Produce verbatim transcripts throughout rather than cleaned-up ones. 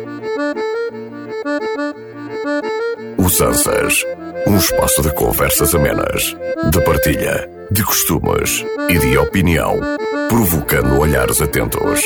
Os Ansas, um espaço de conversas amenas, de partilha, de costumes e de opinião, provocando olhares atentos.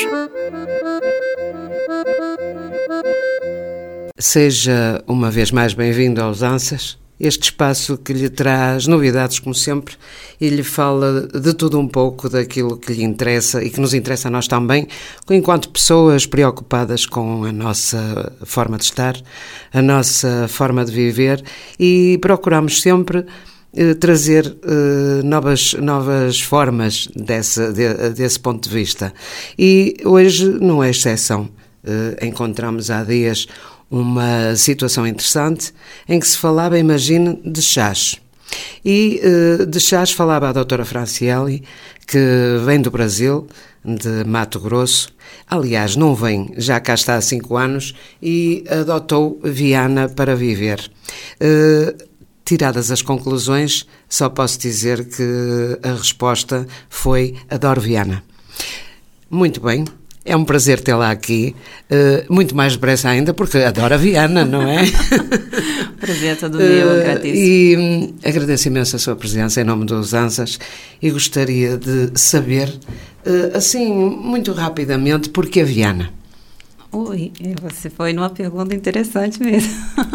Seja uma vez mais bem-vindo aos Ansas, este espaço que lhe traz novidades como sempre e lhe fala de tudo um pouco daquilo que lhe interessa e que nos interessa a nós também, enquanto pessoas preocupadas com a nossa forma de estar, a nossa forma de viver, e procuramos sempre eh, trazer eh, novas, novas formas desse, de, desse ponto de vista. E hoje não é exceção. Eh, encontramos há dias uma situação interessante em que se falava, imagine, de chás. E de chás falava a doutora Franciele, que vem do Brasil, de Mato Grosso. Aliás, não vem, já cá está há cinco anos e adotou Viana para viver. Tiradas as conclusões, só posso dizer que a resposta foi: adoro Viana. Muito bem. É um prazer tê-la aqui, uh, muito mais depressa ainda, porque adoro a Viana, não é? O prazer é todo meu, uh, agradeço. E um, agradeço imenso a sua presença em nome dos Ansas e gostaria de saber, uh, assim, muito rapidamente, porquê a Viana? Ui, você foi numa pergunta interessante mesmo,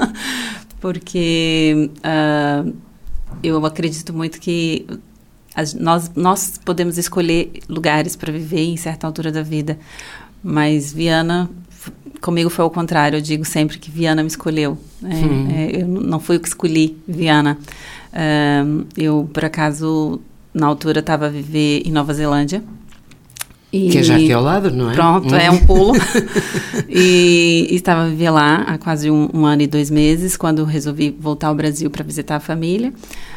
porque uh, eu acredito muito que Nós, nós podemos escolher lugares para viver em certa altura da vida, mas Viana, comigo foi ao contrário. Eu digo sempre que Viana me escolheu. É, hum. é, eu não fui eu que escolhi Viana. Um, eu, por acaso, na altura, estava a viver em Nova Zelândia. E, que é já aqui ao lado, não é? Pronto, hum. é um pulo. e, e estava a viver lá há quase um, um ano e dois meses, quando resolvi voltar ao Brasil para visitar a família.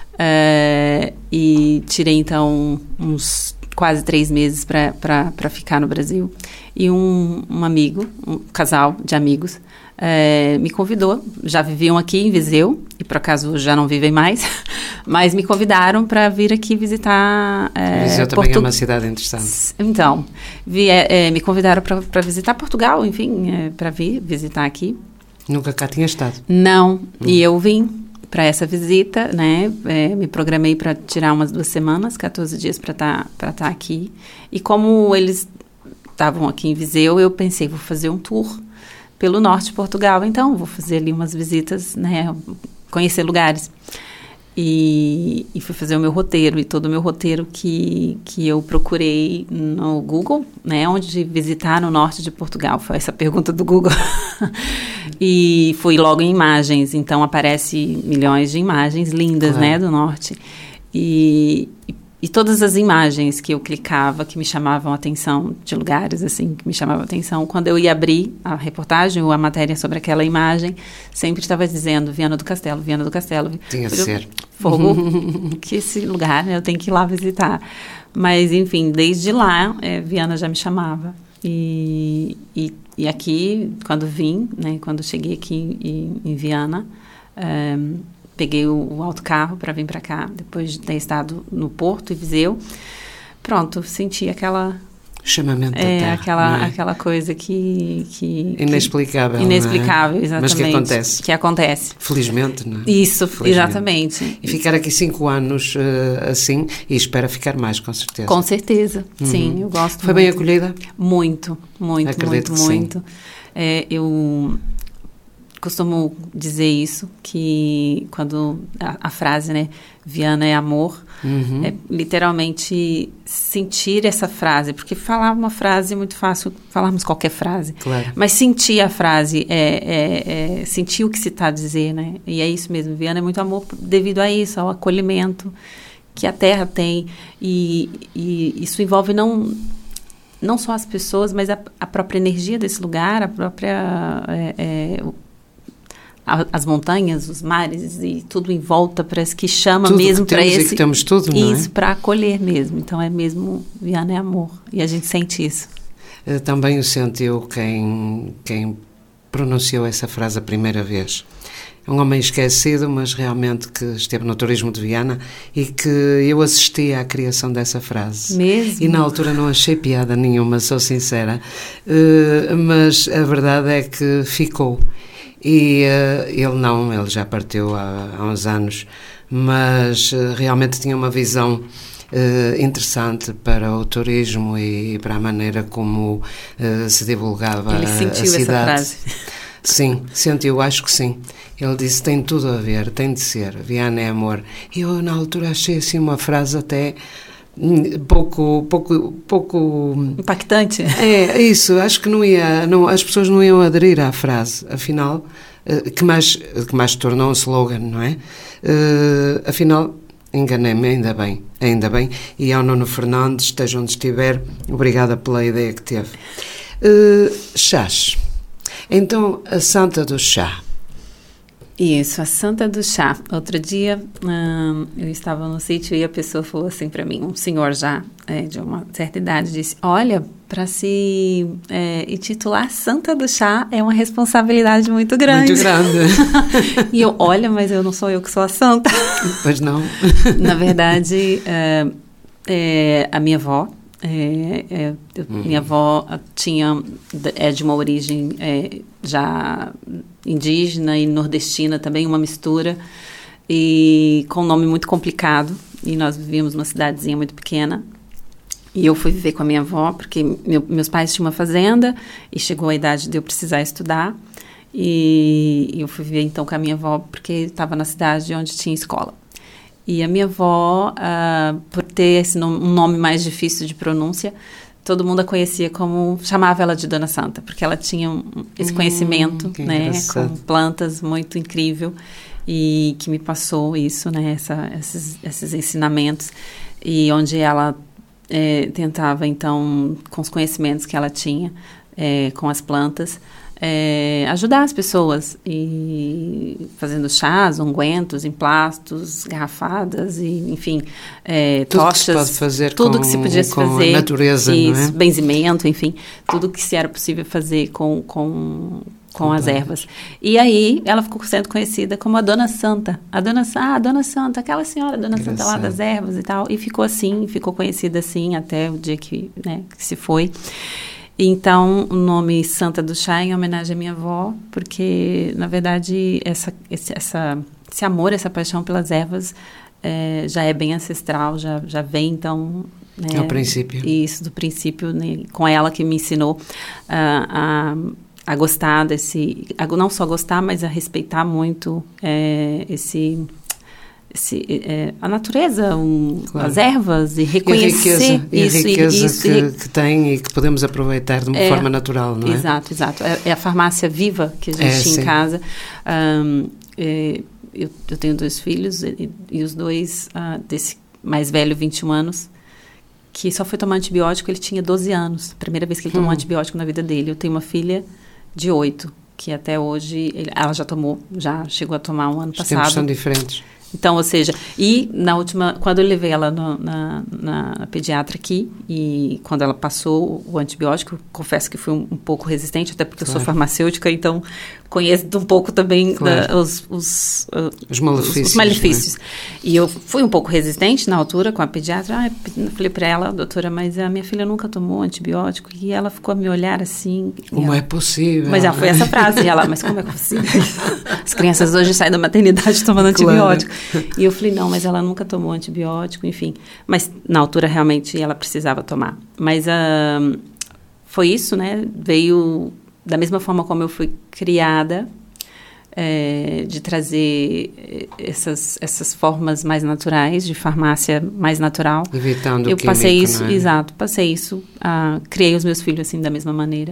Uh, e tirei então uns quase três meses para ficar no Brasil, e um, um amigo, um casal de amigos uh, me convidou. Já viviam aqui em Viseu e por acaso já não vivem mais, mas me convidaram para vir aqui visitar uh, Viseu também Portu... é uma cidade interessante. Então vi, uh, me convidaram para visitar Portugal, enfim, uh, para vir visitar aqui. Nunca cá tinha estado? Não, hum. E eu vim para essa visita, né? É, me programei para tirar umas duas semanas, quatorze dias para estar para estar aqui. E como eles estavam aqui em Viseu, eu pensei, vou fazer um tour pelo norte de Portugal. Então, vou fazer ali umas visitas, né? Conhecer lugares. E, e fui fazer o meu roteiro, e todo o meu roteiro que, que eu procurei no Google, né? Onde visitar no norte de Portugal. Foi essa pergunta do Google. E fui logo em imagens, então aparece milhões de imagens lindas, claro, né, do norte. E, e, e todas as imagens que eu clicava, que me chamavam a atenção, de lugares assim, que me chamavam a atenção, quando eu ia abrir a reportagem ou a matéria sobre aquela imagem, sempre estava dizendo Viana do Castelo, Viana do Castelo. Tinha que ser. Fogo, que esse lugar, né, eu tenho que ir lá visitar. Mas, enfim, desde lá, é, Viana já me chamava. E, e, e aqui, quando vim, né, quando cheguei aqui em, em Viana, um, peguei o, o autocarro para vir para cá, depois de ter estado no Porto e Viseu. Pronto, senti aquela... chamamento da é, terra, aquela, é? aquela coisa que... que inexplicável, que, Inexplicável, não é? exatamente. Mas que acontece. Que acontece. Felizmente, não é? Isso, Felizmente. Exatamente. E ficar aqui cinco anos uh, assim, e espera ficar mais, com certeza. Com certeza, uhum. Sim, eu gosto Foi muito. bem acolhida? Muito, muito, Acredito muito, que muito. É, eu costumo dizer isso, que quando a, a frase, né, Viana é amor, uhum. é literalmente sentir essa frase, porque falar uma frase é muito fácil, falarmos qualquer frase, claro, mas sentir a frase, é, é, é sentir o que se está a dizer, né, e é isso mesmo, Viana é muito amor devido a isso, ao acolhimento que a terra tem, e, e isso envolve não... não só as pessoas, mas a, a própria energia desse lugar, a própria... É, é, as montanhas, os mares e tudo em volta, parece que chama tudo mesmo para esse... Tudo que temos tudo, não é? Isso, para acolher mesmo. Então, é mesmo, Viana é amor. E a gente sente isso. Também o sentiu quem, quem pronunciou essa frase a primeira vez? Um homem esquecido, mas realmente que esteve no turismo de Viana e que eu assisti à criação dessa frase. Mesmo? E na altura não achei piada nenhuma, sou sincera, uh, mas a verdade é que ficou. E uh, ele não, ele já partiu há, há uns anos, mas uh, realmente tinha uma visão uh, interessante para o turismo e, e para a maneira como uh, se divulgava ele a, sentiu a cidade. essa frase. Sim, sentiu, acho que sim. Ele disse, tem tudo a ver, tem de ser, Viana é amor. E eu na altura achei assim uma frase até pouco, pouco, pouco... impactante. É, isso, acho que não ia, não, as pessoas não iam aderir à frase, afinal, que mais, que mais se tornou um slogan, não é? Uh, afinal, enganei-me, ainda bem, ainda bem, e ao Nuno Fernandes, esteja onde estiver, obrigada pela ideia que teve. Uh, chás. Então, a Santa do Chá. Isso, a Santa do Chá. Outro dia, hum, eu estava no sítio e a pessoa falou assim para mim, um senhor já é, de uma certa idade, disse, olha, para se é, intitular Santa do Chá é uma responsabilidade muito grande. Muito grande. E eu, olha, mas eu não sou eu que sou a santa. Pois não. Na verdade, é, é, a minha avó, É, é, eu, uhum. minha avó tinha, é de uma origem é, já indígena e nordestina também, uma mistura, e com um nome muito complicado, e nós vivíamos numa cidadezinha muito pequena, e eu fui viver com a minha avó, porque meu, meus pais tinham uma fazenda, e chegou a idade de eu precisar estudar, e, e eu fui viver então com a minha avó, porque estava na cidade onde tinha escola. E a minha avó, uh, por ter esse nome, um nome mais difícil de pronúncia, todo mundo a conhecia como... chamava ela de Dona Santa, porque ela tinha um, esse conhecimento, hum, né, com plantas muito incrível, e que me passou isso, né, essa, esses, esses ensinamentos, e onde ela é, tentava, então, com os conhecimentos que ela tinha, é, com as plantas, É, ajudar as pessoas, e fazendo chás, ungüentos, emplastos, garrafadas, e, enfim, é, tudo tochas, que se pode fazer tudo com, que se podia com fazer, a natureza, isso, não é? Benzimento, enfim, tudo que se era possível fazer com, com, com as ervas. E aí ela ficou sendo conhecida como a Dona Santa, a Dona, ah, a Dona Santa, aquela senhora Dona Engraçado. Santa lá das ervas e tal, e ficou assim, ficou conhecida assim até o dia que, né, que se foi. Então, o nome Santa do Chá é em homenagem à minha avó, porque, na verdade, essa, esse, essa, esse amor, essa paixão pelas ervas é, já é bem ancestral, já, já vem, então... Né, é o princípio. Isso, do princípio, né, com ela que me ensinou uh, a, a gostar desse... A, não só gostar, mas a respeitar muito é, esse... Esse, é, a natureza, um, claro. As ervas, e reconhecer e a riqueza, isso, e a riqueza isso, que, e, que tem e que podemos aproveitar de uma é, forma natural, não é? Exato, exato. É, é a farmácia viva que a gente é, tinha sim. em casa. Um, é, eu, eu tenho dois filhos e, e os dois, uh, desse mais velho, vinte e um anos, que só foi tomar antibiótico, ele tinha doze anos. Primeira vez que ele tomou hum. antibiótico na vida dele. Eu tenho uma filha de oito, que até hoje, ele, ela já tomou, já chegou a tomar um ano Os passado. tempos são diferentes. Então, ou seja, e na última, quando eu levei ela no, na, na, na pediatra aqui, e quando ela passou o antibiótico, confesso que fui um, um pouco resistente, até porque claro. Eu sou farmacêutica, então conheço um pouco também claro. da, os, os, uh, os malefícios. Os malefícios. Né? E eu fui um pouco resistente na altura com a pediatra. Ah, eu falei para ela, doutora, mas a minha filha nunca tomou antibiótico, e ela ficou a me olhar assim. Como ela, é possível? Mas ela foi essa frase, e ela, mas como é possível? As crianças hoje saem da maternidade tomando claro. Antibiótico. E eu falei, não, mas ela nunca tomou antibiótico, enfim. Mas, na altura, realmente, ela precisava tomar. Mas uh, foi isso, né? Veio da mesma forma como eu fui criada, é, de trazer essas, essas formas mais naturais, de farmácia mais natural. Evitando o eu químico, passei isso, não é? Exato, passei isso. Uh, criei os meus filhos, assim, da mesma maneira.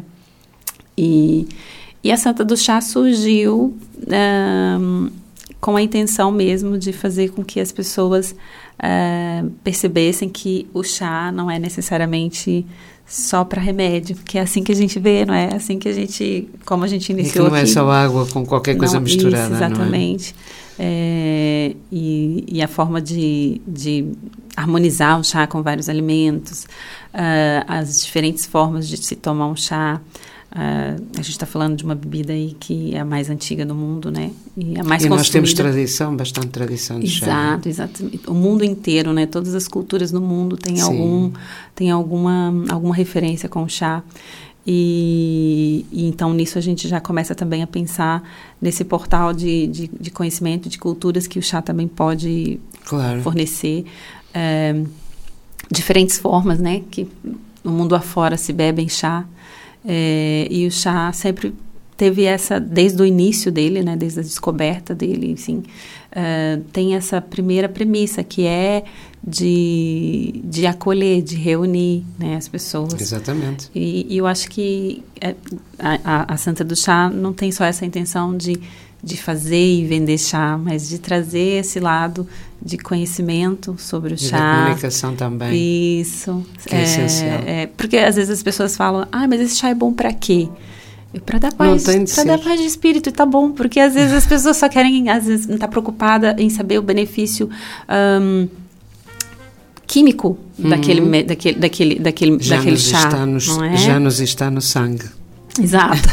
E, e a Santa do Chá surgiu... Uh, com a intenção mesmo de fazer com que as pessoas uh, percebessem que o chá não é necessariamente só para remédio, que é assim que a gente vê, não é? Assim que a gente, como a gente iniciou e que não aqui, é só água com qualquer coisa não, misturada, isso, exatamente. Não é? É, e, e a forma de, de harmonizar o chá com vários alimentos, uh, as diferentes formas de se tomar um chá, Uh, a gente está falando de uma bebida aí que é a mais antiga do mundo, né? E a mais e consumida. Nós temos tradição, bastante tradição de Exato, chá. Exato, exatamente. O mundo inteiro, né? Todas as culturas no mundo têm, algum, têm alguma, alguma referência com o chá. E, e então nisso a gente já começa também a pensar nesse portal de, de, de conhecimento, de culturas que o chá também pode claro. fornecer. É, diferentes formas, né? Que no mundo afora se bebem chá. É, e o chá sempre teve essa, desde o início dele, né, desde a descoberta dele, enfim, uh, tem essa primeira premissa, que é de, de acolher, de reunir, né, as pessoas. Exatamente. E, e eu acho que a, a, a Santa do Chá não tem só essa intenção de, de fazer e vender chá, mas de trazer esse lado de conhecimento sobre o e chá. Da comunicação também. Isso. Que é, é essencial. É, porque às vezes as pessoas falam, ah, mas esse chá é bom para quê? Para dar paz, para dar paz de espírito, e tá bom, porque às vezes as pessoas só querem, às vezes não tá preocupada em saber o benefício um, químico uhum. daquele, daquele, daquele, daquele, já daquele nos chá, está nos, não é? Já nos está no sangue. Exato.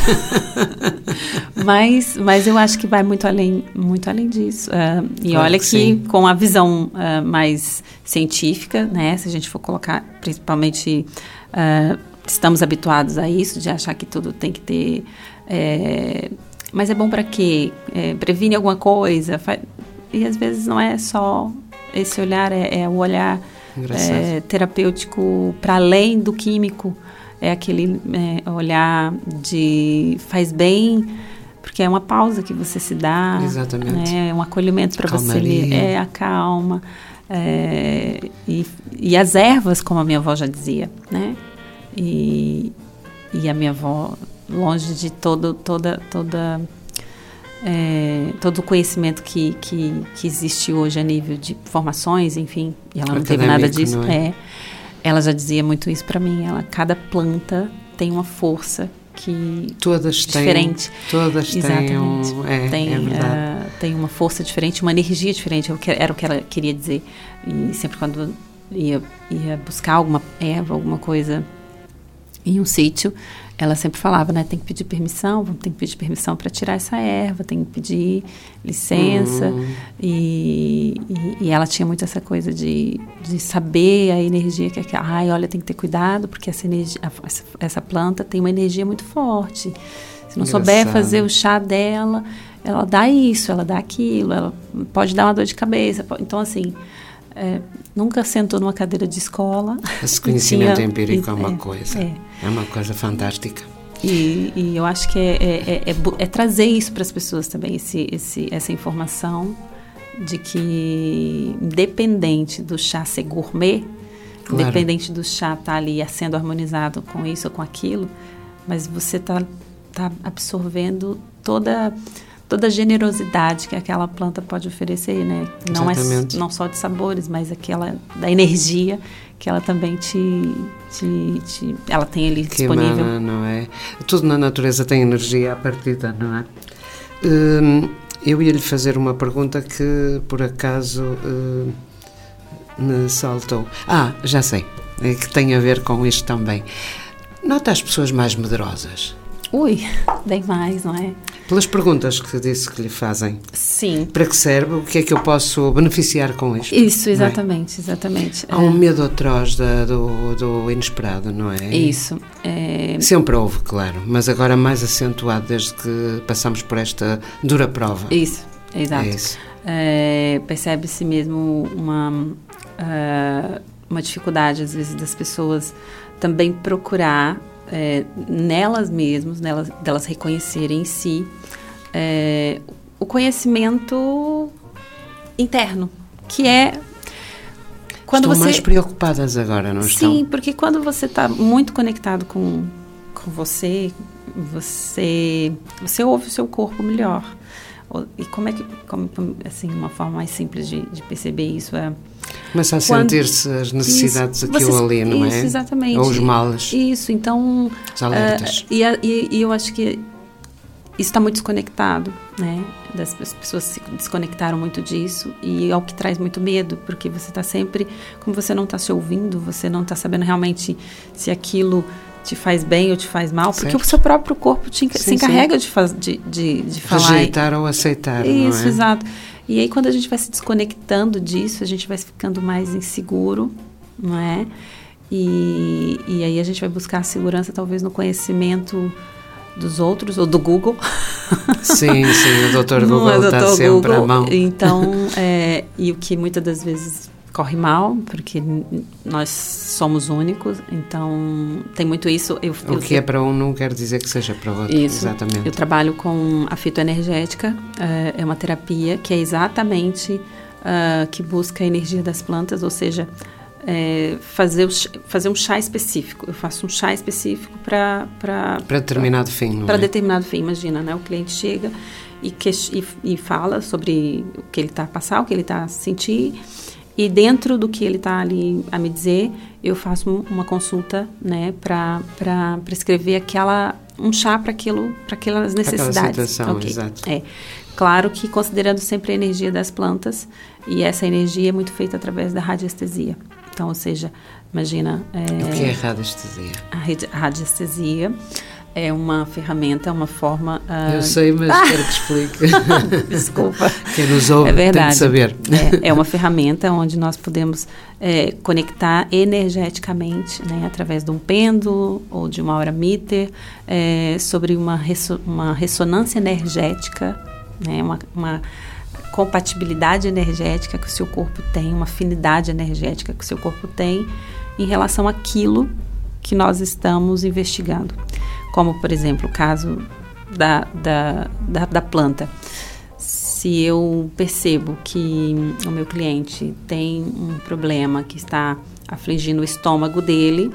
mas, mas eu acho que vai muito além, muito além disso. Uh, e claro olha que, que com a visão uh, mais científica, né, se a gente for colocar, principalmente, uh, estamos habituados a isso, de achar que tudo tem que ter... É, mas é bom para quê? É, previne alguma coisa? Faz, e às vezes não é só esse olhar, é, é o olhar é, terapêutico para além do químico. É aquele é, olhar de faz bem, porque é uma pausa que você se dá. Exatamente. Né, é um acolhimento para você. É a calma. É, e, e as ervas, como a minha avó já dizia, né? E, e a minha avó, longe de todo, toda, toda, é, todo o conhecimento que, que, que existe hoje a nível de formações, enfim, e ela não Acadêmico, teve nada disso. Não é? É, ela já dizia muito isso para mim. Ela, cada planta tem uma força que todas diferente. Têm, todas Exatamente. têm um, é, tem, é verdade. Uh, tem uma força diferente, uma energia diferente. Era o que ela queria dizer. E sempre quando ia, ia buscar alguma erva, alguma coisa em um sítio, ela sempre falava, né, tem que pedir permissão, tem que pedir permissão para tirar essa erva, tem que pedir licença, uhum. e, e, e ela tinha muito essa coisa de, de saber a energia que é, ai, olha, tem que ter cuidado, porque essa, energia, essa, essa planta tem uma energia muito forte, se não Engraçado. souber fazer o chá dela, ela dá isso, ela dá aquilo, ela pode dar uma dor de cabeça, pode, então assim, É, nunca sentou numa cadeira de escola. Esse conhecimento tinha, empírico é uma é, coisa, é. é uma coisa fantástica. E, e eu acho que é, é, é, é trazer isso para as pessoas também, esse, esse, essa informação de que, independente do chá ser gourmet, claro. independente do chá estar tá ali sendo harmonizado com isso ou com aquilo, mas você está tá absorvendo toda... toda a generosidade que aquela planta pode oferecer, né? Não, é, não só de sabores, mas aquela da energia que ela também te, te, te ela tem ali que disponível. Emana, não é? Tudo na natureza tem energia à partida, não é? Hum, eu ia lhe fazer uma pergunta que por acaso hum, me saltou. Ah, já sei, é que tem a ver com isto também. Nota as pessoas mais medrosas? Ui, bem mais, não é? Pelas perguntas que disse que lhe fazem. Sim. Para que serve? O que é que eu posso beneficiar com isto? Isso, exatamente, é? exatamente. Há um medo atrás da, do, do inesperado, não é? Isso. É... Sempre houve, claro, mas agora mais acentuado desde que passamos por esta dura prova. Isso, exato. É isso. É, percebe-se mesmo uma, uh, uma dificuldade, às vezes, das pessoas também procurar É, nelas mesmas, nelas, delas reconhecerem em si é, o conhecimento interno, que é quando estão você... mais preocupadas agora, não Sim, estão? Sim, porque quando você está muito conectado com, com você, você, você ouve o seu corpo melhor. E como é que, como, assim, uma forma mais simples de, de perceber isso é... Começa a Quando, sentir-se as necessidades isso, daquilo você, ali, não isso, é? Isso, exatamente. Ou os males. Isso, então... Os alertas. Uh, e, a, e, e eu acho que isso está muito desconectado, né? Das, as pessoas se desconectaram muito disso e é o que traz muito medo, porque você está sempre... Como você não está se ouvindo, você não está sabendo realmente se aquilo te faz bem ou te faz mal, porque certo. o seu próprio corpo te, sim, se encarrega de, faz, de, de, de falar. Rejeitar ou aceitar, Isso, não é? exato. E aí, quando a gente vai se desconectando disso, a gente vai ficando mais inseguro, não é? E, e aí a gente vai buscar a segurança, talvez, no conhecimento dos outros, ou do Google. Sim, sim, o doutor Não Google é está doutor sempre Google. à mão. Então, é, e o que muitas das vezes corre mal, porque nós somos únicos, então tem muito isso. Eu, o eu, que é para um não quer dizer que seja para outro. Isso. Exatamente. Eu trabalho com a fitoenergética, é, é uma terapia que é exatamente uh, que busca a energia das plantas, ou seja, é, fazer, o, fazer um chá específico. Eu faço um chá específico para... Para determinado fim, não Para é? determinado fim, imagina, né? O cliente chega e, que, e, e fala sobre o que ele está a passar, o que ele está a sentir, e dentro do que ele está ali a me dizer, eu faço uma consulta, né, para prescrever aquela, um chá para aquilo, para aquelas necessidades. Aquela situação, okay. exato. É. Claro que considerando sempre a energia das plantas, e essa energia é muito feita através da radiestesia. Então, ou seja, imagina... É, o que é radiestesia? A radiestesia é uma ferramenta, uma forma... Uh... Eu sei, mas ah! quero que explique. Desculpa. Quem nos ouve é verdade. tem de saber. É, é uma ferramenta onde nós podemos é, conectar energeticamente, né, através de um pêndulo ou de uma aura-meter, é, sobre uma, resso uma ressonância energética, né, uma, uma compatibilidade energética que o seu corpo tem, uma afinidade energética que o seu corpo tem em relação àquilo que nós estamos investigando. Como, por exemplo, o caso da, da, da, da planta. Se eu percebo que o meu cliente tem um problema que está afligindo o estômago dele,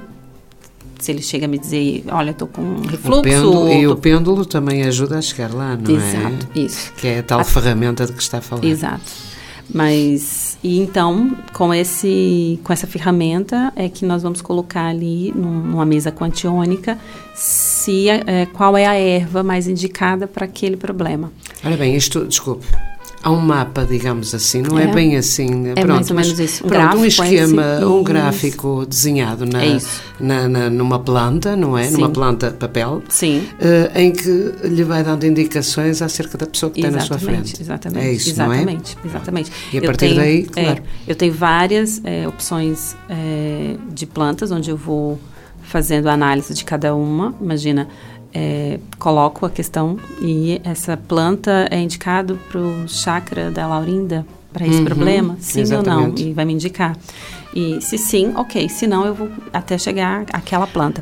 se ele chega a me dizer, olha, estou com um refluxo... O pêndulo, e tô... o pêndulo também ajuda a chegar lá, não Exato, é? Exato, isso. Que é a tal a... ferramenta de que está a falar. Exato. Mas, e então, com, esse, com essa ferramenta é que nós vamos colocar ali num, numa mesa quantiônica se, é, qual é a erva mais indicada para aquele problema. Olha bem, isto, desculpe, há um mapa, digamos assim, não é, é bem assim. É pronto, mais ou mas, menos isso. Um, pronto, um esquema, esse, um isso. gráfico desenhado na, é na, na, numa planta, não é? Sim. Numa planta papel, Sim. Uh, em que lhe vai dando indicações acerca da pessoa que exatamente, tem na sua frente. Exatamente, é isso, exatamente, não é? Exatamente. E a eu partir tenho, daí, claro. É, eu tenho várias é, opções é, de plantas, onde eu vou fazendo a análise de cada uma. Imagina... É, coloco a questão e essa planta é indicado para o chakra da Laurinda para esse uhum, problema, sim exatamente. ou não, e vai me indicar. E se sim, ok, se não eu vou até chegar àquela planta.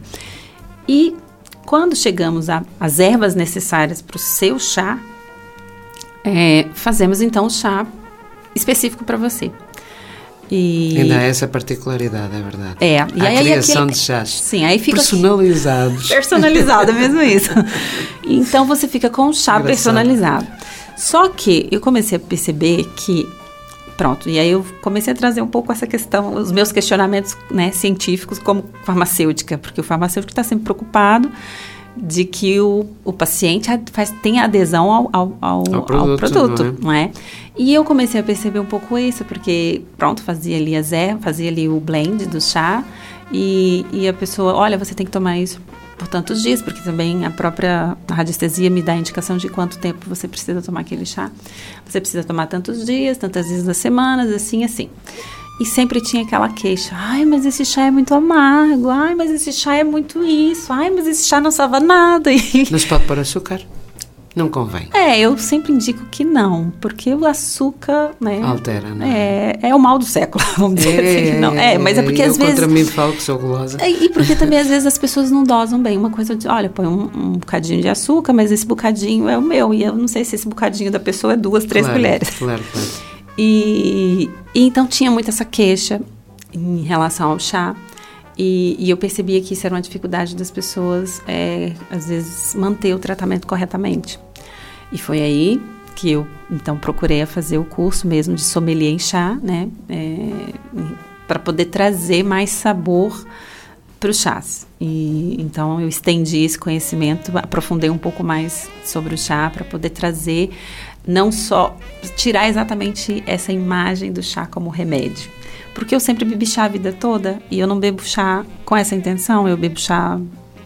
E quando chegamos às ervas necessárias para o seu chá, é, fazemos então o chá específico para você. E ainda há essa particularidade, é verdade. É, e a aí criação aquele, de chás sim, aí fica personalizados. Personalizado, é mesmo isso. Então você fica com um chá Engraçado. Personalizado. Só que eu comecei a perceber que, pronto, e aí eu comecei a trazer um pouco essa questão, os meus questionamentos, né, científicos como farmacêutica, porque o farmacêutico está sempre preocupado de que o, o paciente faz, tem adesão ao, ao, ao, ao produto, ao produto não é? não é? E eu comecei a perceber um pouco isso, porque, pronto, fazia ali as ervas, fazia ali o blend do chá, e, e a pessoa, olha, você tem que tomar isso por tantos dias, porque também a própria radiestesia me dá a indicação de quanto tempo você precisa tomar aquele chá. Você precisa tomar tantos dias, tantas vezes nas semanas, assim, assim. E sempre tinha aquela queixa, ai, mas esse chá é muito amargo, ai, mas esse chá é muito isso, ai, mas esse chá não salva nada. Não se pode pôr açúcar? Não convém. É, eu sempre indico que não, porque o açúcar, né... altera, não é? É, é o mal do século, vamos dizer é, assim. Não, é, mas é porque eu às vezes... Eu contra mim falo que sou gulosa. É, e porque também às vezes as pessoas não dosam bem. Uma coisa de, olha, põe um, um bocadinho de açúcar, mas esse bocadinho é o meu. E eu não sei se esse bocadinho da pessoa é duas, três claro, colheres. Claro, claro. E, e então tinha muito essa queixa em relação ao chá. E, e eu percebia que isso era uma dificuldade das pessoas, é, às vezes, manter o tratamento corretamente. E foi aí que eu, então, procurei fazer o curso mesmo de sommelier em chá, né? É, para poder trazer mais sabor para os chás. E, então, eu estendi esse conhecimento, aprofundei um pouco mais sobre o chá para poder trazer, não só, tirar exatamente essa imagem do chá como remédio. Porque eu sempre bebi chá a vida toda e eu não bebo chá com essa intenção, eu bebo chá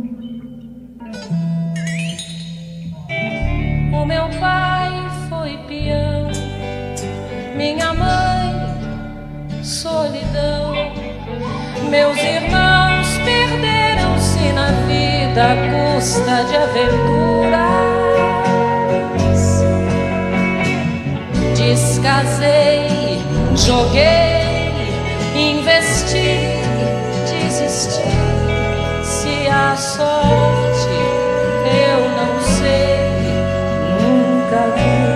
Meus irmãos perderam-se na vida à custa de aventuras. Descasei, joguei, investi, desisti. Se há sorte, eu não sei, nunca vi.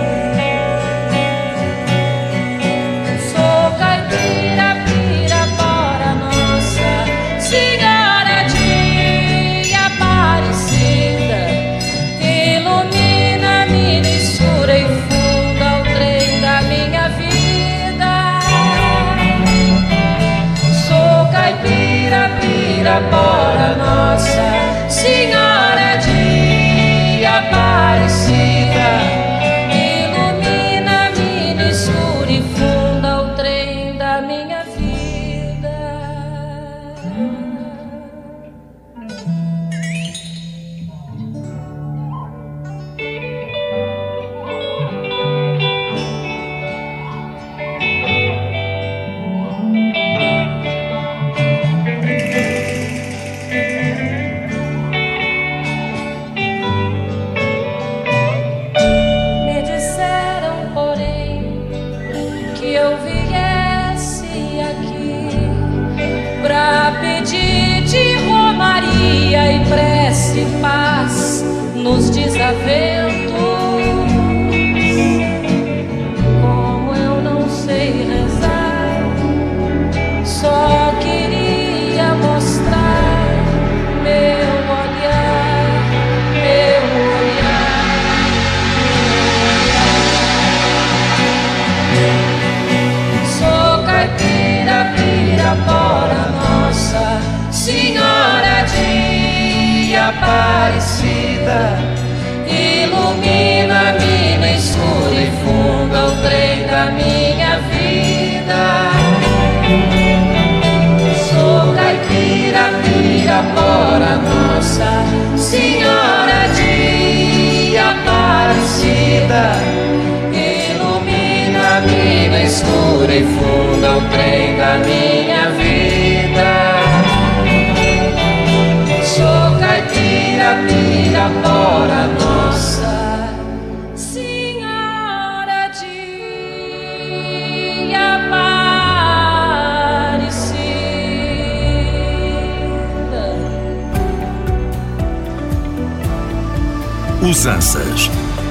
Sou caipira, pirapora, Nossa Senhora de Aparecida. Ilumina, me mistura e funda o trem da minha vida. Sou caipira, pirapora, Nossa Senhora de Aparecida. Ilumina, me mistura e funda o trem da minha vida. Me disseram, porém, que eu viesse aqui pra pedir de romaria e prece e paz nos desaventos. Como eu não sei rezar, só queria mostrar meu olhar, meu olhar. Sou caipira, pirapora, Nossa Senhora de Aparecida. Ilumina, mina escura e funda o trem da minha vida. Sou caipira, pirapora, Nossa Senhora de Aparecida. Ilumina, mina escura e funda o trem da minha vida. Sou caipira, pirapora, Nossa Senhora de Aparecida. Usanças.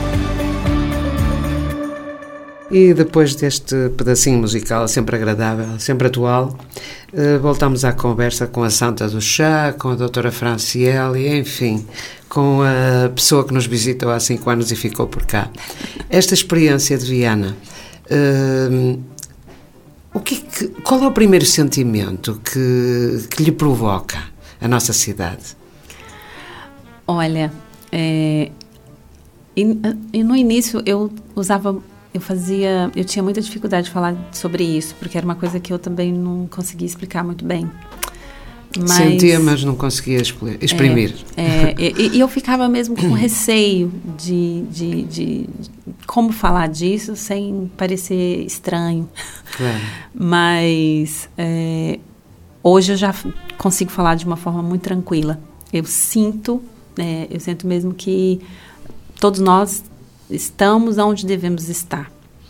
E depois deste pedacinho musical sempre agradável, sempre atual, eh, voltamos à conversa com a Santa do Chá, com a doutora Franciele, enfim, com a pessoa que nos visitou há cinco anos e ficou por cá. Esta experiência de Viana, eh, o que, que qual é o primeiro sentimento que, que lhe provoca a nossa cidade? Olha, é, e, e no início eu usava, eu fazia, eu tinha muita dificuldade de falar sobre isso, porque era uma coisa que eu também não conseguia explicar muito bem. Mas, sentia, mas não conseguia exprimir. É, é, e, e eu ficava mesmo com receio de, de, de, de como falar disso sem parecer estranho. Claro. Mas é, hoje eu já consigo falar de uma forma muito tranquila. Eu sinto, é, eu sinto mesmo que todos nós estamos onde devemos estar.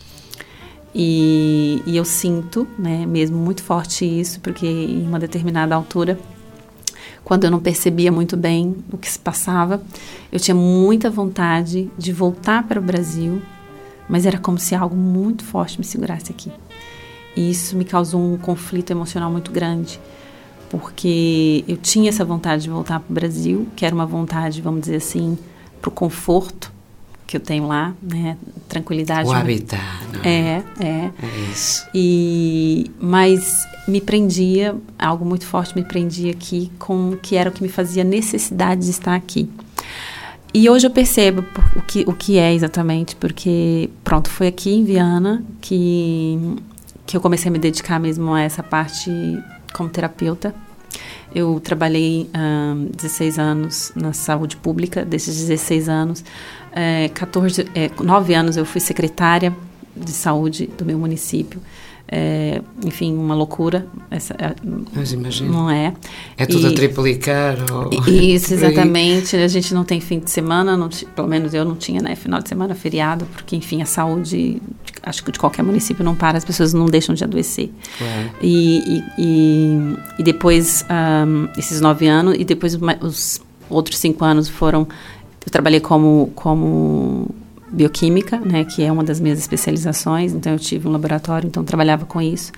E, e eu sinto, né, mesmo muito forte isso, porque em uma determinada altura, quando eu não percebia muito bem o que se passava, eu tinha muita vontade de voltar para o Brasil, mas era como se algo muito forte me segurasse aqui. E isso me causou um conflito emocional muito grande, porque eu tinha essa vontade de voltar para o Brasil, que era uma vontade, vamos dizer assim, para o conforto que eu tenho lá, né, tranquilidade. O habitat, não é? É, é. É isso. E, mas me prendia, algo muito forte me prendia aqui, com o que era o que me fazia necessidade de estar aqui. E hoje eu percebo por, o, que, o que é exatamente, porque, pronto, foi aqui em Viana que, que eu comecei a me dedicar mesmo a essa parte como terapeuta. Eu trabalhei um, dezesseis anos na saúde pública, desses dezesseis anos, é, catorze, é, nove anos eu fui secretária de saúde do meu município. é, enfim, uma loucura. Essa, Mas imagina. Não é? É tudo e, a triplicar. Ou... Isso, exatamente. A gente não tem fim de semana, não, pelo menos eu não tinha, né? Final de semana, feriado, porque, enfim, a saúde, acho que de qualquer município não para, as pessoas não deixam de adoecer. Claro. E, e, e, e depois, um, esses nove anos, e depois os outros cinco anos foram... Eu trabalhei como... como bioquímica, né, que é uma das minhas especializações, então eu tive um laboratório, então eu trabalhava com isso.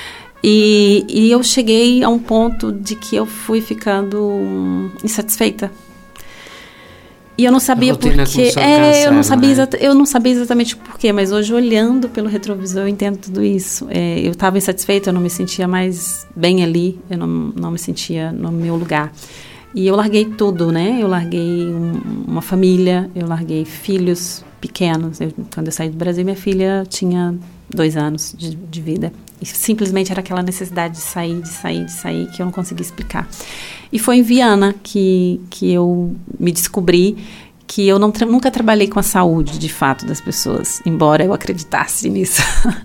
E, e eu cheguei a um ponto de que eu fui ficando hum, insatisfeita. E eu não sabia por quê. É, eu não sabia, exata, eu não sabia exatamente por quê, mas hoje, olhando pelo retrovisor, eu entendo tudo isso. É, eu estava insatisfeita, eu não me sentia mais bem ali, eu não, não me sentia no meu lugar. E eu larguei tudo, né? Eu larguei um, uma família, eu larguei filhos pequenos. Eu, quando eu saí do Brasil, minha filha tinha dois anos de, de vida. E simplesmente era aquela necessidade de sair, de sair, de sair, que eu não conseguia explicar. E foi em Viana que, que eu me descobri que eu não, nunca trabalhei com a saúde, de fato, das pessoas, embora eu acreditasse nisso.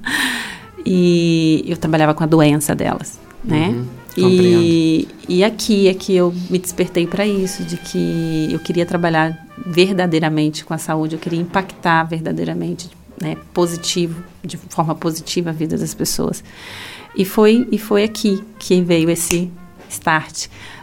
E eu trabalhava com a doença delas, né? Uhum. E, e aqui é que eu me despertei para isso, de que eu queria trabalhar verdadeiramente com a saúde, eu queria impactar verdadeiramente, né, positivo, de forma positiva a vida das pessoas. E foi, e foi aqui que veio esse start.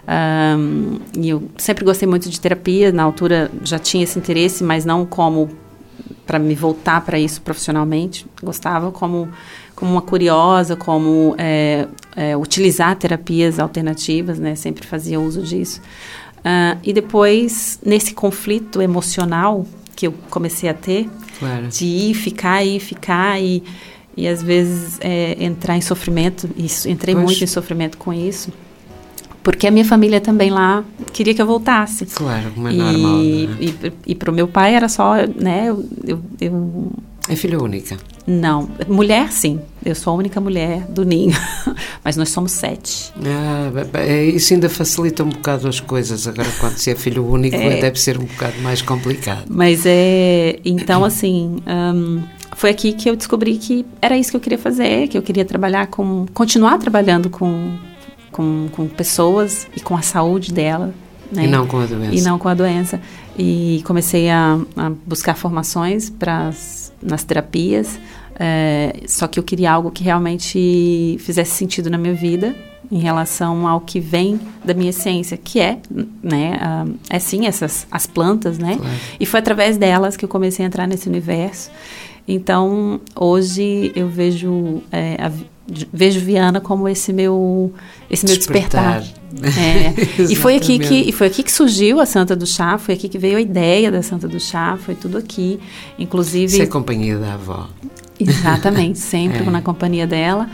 Um, e eu sempre gostei muito de terapia, na altura já tinha esse interesse, mas não como para me voltar para isso profissionalmente. Gostava como... como uma curiosa, como é, é, utilizar terapias alternativas, né? Sempre fazia uso disso. Uh, e depois, nesse conflito emocional que eu comecei a ter, claro, de ir, ficar, ir, ficar, e, e às vezes é, entrar em sofrimento, isso, entrei Poxa. muito em sofrimento com isso, porque a minha família também lá queria que eu voltasse. Claro, como é e, normal. Né? E, e, e para o meu pai era só, né, eu... eu, eu É filha única? Não. Mulher, sim. Eu sou a única mulher do ninho. Mas nós somos sete. Ah, isso ainda facilita um bocado as coisas. Agora, quando se é filho único, é, deve ser um bocado mais complicado. Mas é... Então, assim... Um, foi aqui que eu descobri que era isso que eu queria fazer. Que eu queria trabalhar com... Continuar trabalhando com, com, com pessoas e com a saúde dela. Né? E não com a doença. E não com a doença. E comecei a, a buscar formações para nas terapias, é, só que eu queria algo que realmente fizesse sentido na minha vida em relação ao que vem da minha ciência, que é, né, a, é sim essas, as plantas, né, claro. E foi através delas que eu comecei a entrar nesse universo. Então, hoje eu vejo, é, a, vejo Viana como esse meu, esse meu despertar. despertar. É. e, foi aqui que, e foi aqui que surgiu a Santa do Chá, foi aqui que veio a ideia da Santa do Chá, foi tudo aqui. Inclusive... Isso é companhia da avó. Exatamente, sempre é. na companhia dela.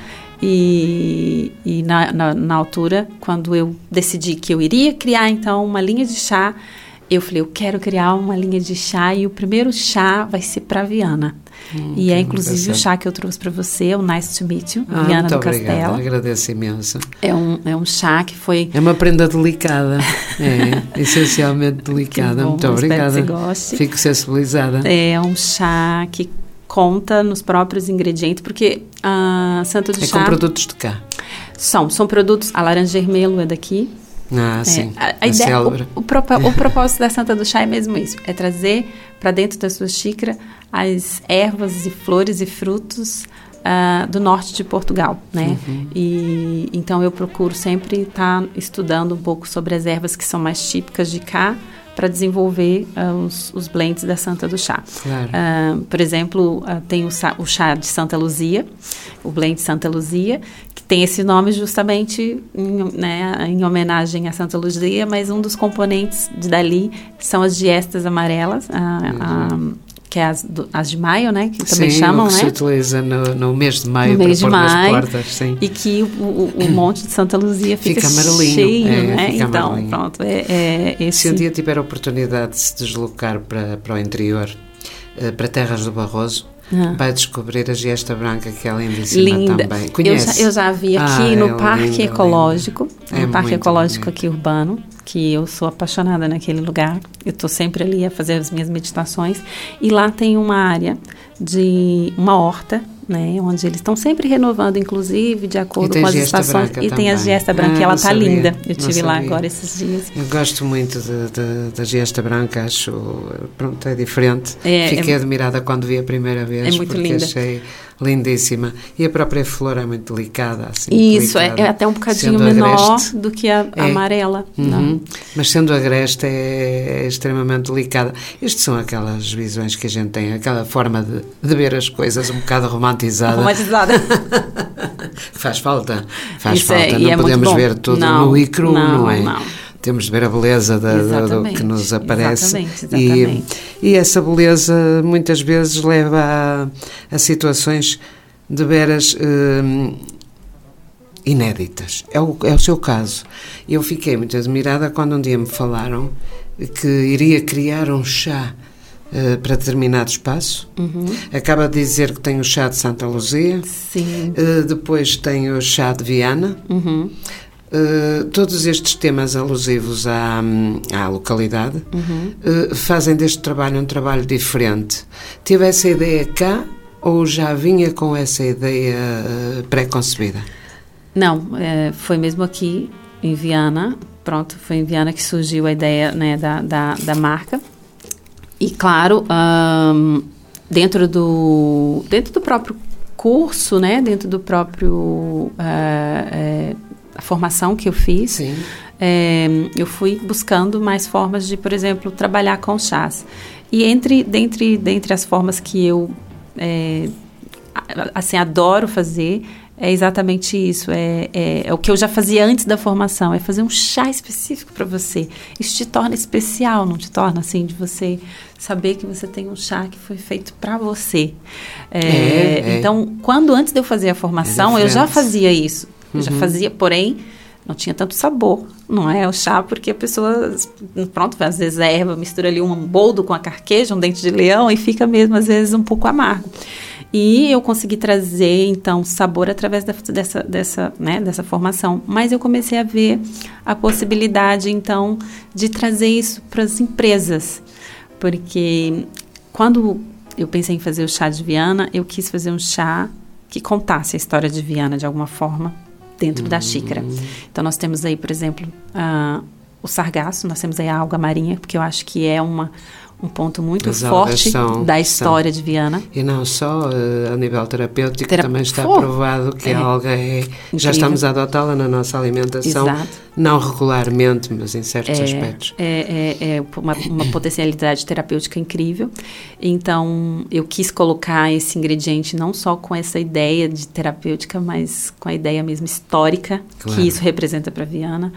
E, e na, na, na altura, quando eu decidi que eu iria criar, então, uma linha de chá, eu falei, eu quero criar uma linha de chá e o primeiro chá vai ser para Viana. Hum, e é inclusive o chá que eu trouxe para você, o Nice to Meet You, ah, Viana do Castelo. Obrigada, agradeço imenso. É um, é um chá que foi... É uma prenda delicada, é, essencialmente delicada. Bom, muito obrigada. Espero que você goste. Fico sensibilizada. É um chá que conta nos próprios ingredientes, porque a Santa do é Chá... É com produtos de cá? São, são produtos... A laranja vermelho é daqui. Ah, sim. É, a, a ideia, o, o, o, o propósito da Santa do Chá é mesmo isso, é trazer para dentro da sua xícara as ervas e flores e frutos uh, do norte de Portugal, né? Uhum. E então eu procuro sempre estar tá estudando um pouco sobre as ervas que são mais típicas de cá, para desenvolver uh, os, os blends da Santa do Chá. Claro. Uh, por exemplo, uh, tem o, o chá de Santa Luzia, o blend de Santa Luzia, que tem esse nome justamente em, né, em homenagem a Santa Luzia, mas um dos componentes de dali são as diéstas amarelas, uh, uhum. uh, que é as, do, as de maio, né? Que também sim, chamam, que né? se utiliza no, no mês de maio no mês para de pôr maio, nas portas, sim. E que o, o, o monte de Santa Luzia fica, fica amarelinho, cheio, é, né? Fica então, amarelinho. pronto, é, é esse... Se um dia tiver a oportunidade de se deslocar para, para o interior, para Terras do Barroso, ah. vai descobrir a giesta branca, que é lindíssima Linda. também. Conhece? Eu já, eu já vi aqui ah, no é Parque linda, Ecológico, linda. no É Parque Ecológico bonito. Aqui urbano, que eu sou apaixonada naquele lugar. Eu estou sempre ali a fazer as minhas meditações. E lá tem uma área de uma horta né? Onde eles estão sempre renovando, inclusive, de acordo com as estações. E também. Tem a giesta branca, ah, ela tá sabia, linda. Eu estive lá sabia. agora esses dias. Eu gosto muito de, de, da giesta branca, acho, pronto, é diferente. É, Fiquei é, admirada quando vi a primeira vez. É muito porque linda. Achei lindíssima. E a própria flor é muito delicada, assim. Isso, é, delicada. é até um bocadinho Sendo menor agreste, do que a, a é. amarela. Uhum. Mas sendo agreste é, é extremamente delicada. Estas são aquelas visões que a gente tem, aquela forma de, de ver as coisas um bocado romantizada. Romantizada. Faz falta, faz Isso falta. é, Não é podemos ver tudo não, nu e cru, não, não é? Não. Temos de ver a beleza da, do, do que nos aparece. Exatamente, exatamente. E, e essa beleza muitas vezes leva a, a situações de veras hum, inéditas. É o, é o seu caso. Eu fiquei muito admirada quando um dia me falaram que iria criar um chá uh, para determinado espaço. Uhum. Acaba de dizer que tem o chá de Santa Luzia. Sim. Uh, depois tem o chá de Viana. Uhum. Uh, todos estes temas alusivos à, à localidade Uhum. uh, fazem deste trabalho um trabalho diferente. Tive essa ideia cá ou já vinha com essa ideia uh, pré-concebida? Não, é, foi mesmo aqui em Viana. Pronto, foi em Viana que surgiu a ideia, né, da, da, da marca. E claro, um, dentro, do, dentro do próprio curso, né, dentro do próprio... Uh, é, a formação que eu fiz, é, eu fui buscando mais formas de, por exemplo, trabalhar com chás. E entre, dentre, dentre as formas que eu é, assim, adoro fazer, é exatamente isso. É, é, é o que eu já fazia antes da formação, é fazer um chá específico para você. Isso te torna especial, não te torna assim, de você saber que você tem um chá que foi feito para você. É, é, é. Então, quando antes de eu fazer a formação, é eu já fazia isso. Eu uhum. já fazia, porém, não tinha tanto sabor, não é? O chá, porque a pessoa, pronto, às vezes a erva mistura ali um boldo com a carqueja, um dente de leão, e fica mesmo, às vezes, um pouco amargo. E eu consegui trazer, então, sabor através da, dessa, dessa, né, dessa formação. Mas eu comecei a ver a possibilidade, então, de trazer isso para as empresas. Porque quando eu pensei em fazer o chá de Viana, eu quis fazer um chá que contasse a história de Viana de alguma forma dentro uhum. da xícara. Então, nós temos aí, por exemplo, uh, o sargaço, nós temos aí a alga marinha, porque eu acho que é uma, um ponto muito As forte são, da história são. de Viana. E não só uh, a nível terapêutico, Tera... também está oh, provado que é. a alga é... Incrível. Já estamos a adotá-la na nossa alimentação, Exato. não regularmente, mas em certos é, aspectos. É, é, é uma, uma potencialidade terapêutica incrível. Então, eu quis colocar esse ingrediente não só com essa ideia de terapêutica, mas com a ideia mesmo histórica claro. que isso representa para Viana.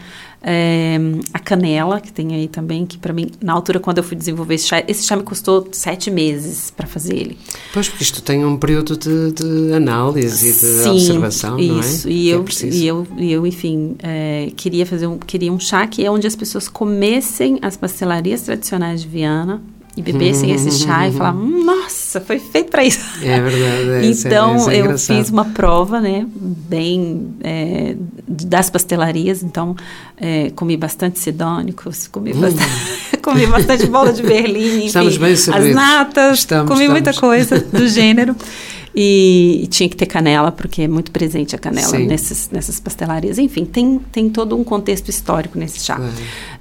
É, a canela, que tem aí também, que para mim, na altura, quando eu fui desenvolver esse chá, esse chá me custou sete meses para fazer ele. Pois, porque isto tem um período de, de análise e de Sim, observação, isso. não é? E eu, é e eu, e eu, enfim, é, queria fazer um, queria um chá que é onde as pessoas comessem as pastelarias tradicionais de Viana e bebessem esse chá e falavam, nossa, foi feito para isso. É verdade. É, então, isso é, isso é eu engraçado. fiz uma prova, né, bem é, das pastelarias, então é, comi bastante sidônicos, comi, hum. bastante, comi bastante bola de Berlim, enfim, Estamos bem servidos. As natas, estamos, comi estamos. muita coisa do gênero. E, e tinha que ter canela, porque é muito presente a canela nesses, nessas pastelarias. Enfim, tem, tem todo um contexto histórico nesse chá. Claro.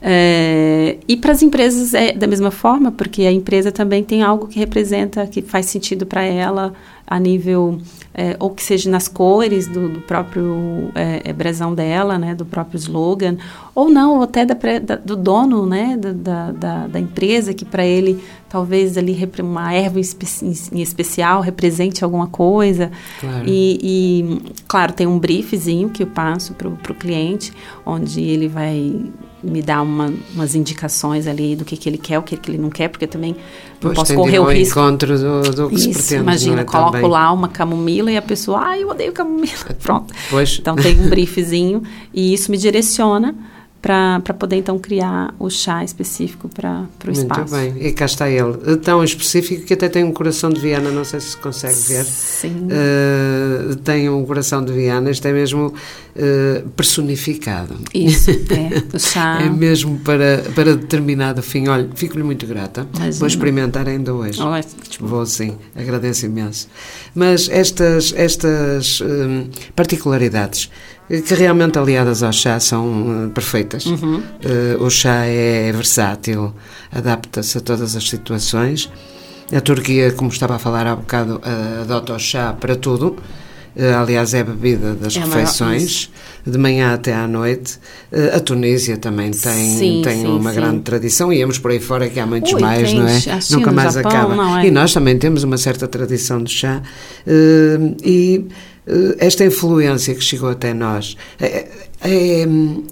É, e para as empresas é da mesma forma, porque a empresa também tem algo que representa, que faz sentido para ela a nível, é, ou que seja nas cores do, do próprio é, brasão dela, né, do próprio slogan, ou não, ou até da, da, do dono, né, da, da, da empresa, que para ele talvez ali uma erva em, espe em especial represente alguma coisa. Claro. E, e, claro, tem um briefzinho que eu passo para o cliente, onde ele vai me dar uma, umas indicações ali do que, que ele quer, o que, que ele não quer, porque também não pois posso correr o risco. Encontro do, do que Isso, se pretende. imagina, é, coloco também. lá uma camomila e a pessoa, ai, eu odeio camomila. Pronto. Pois. Então tem um briefzinho e isso me direciona para poder, então, criar o chá específico para o espaço. Muito bem, e cá está ele, tão específico que até tem um coração de Viana, não sei se se consegue ver. Sim. Uh, tem um coração de Viana, isto é mesmo uh, personificado. Isso, é, o chá. É mesmo para, para determinado fim. Olha, fico-lhe muito grata. Mas Vou experimentar ainda hoje. Ótimo. Vou sim, agradeço imenso. Mas estas, estas um, particularidades que realmente aliadas ao chá são uh, perfeitas. Uhum. Uh, o chá é versátil, adapta-se a todas as situações. A Turquia, como estava a falar há bocado, uh, adota o chá para tudo. Uh, aliás, é a bebida das é refeições, de manhã até à noite. Uh, a Tunísia também tem, sim, tem sim, uma sim. grande tradição, e íamos por aí fora que há muitos Ui, mais, tem, não é? assim, Nunca mais Japão, acaba. não é? E nós também temos uma certa tradição de chá. Uh, e uh, esta influência que chegou até nós é, é,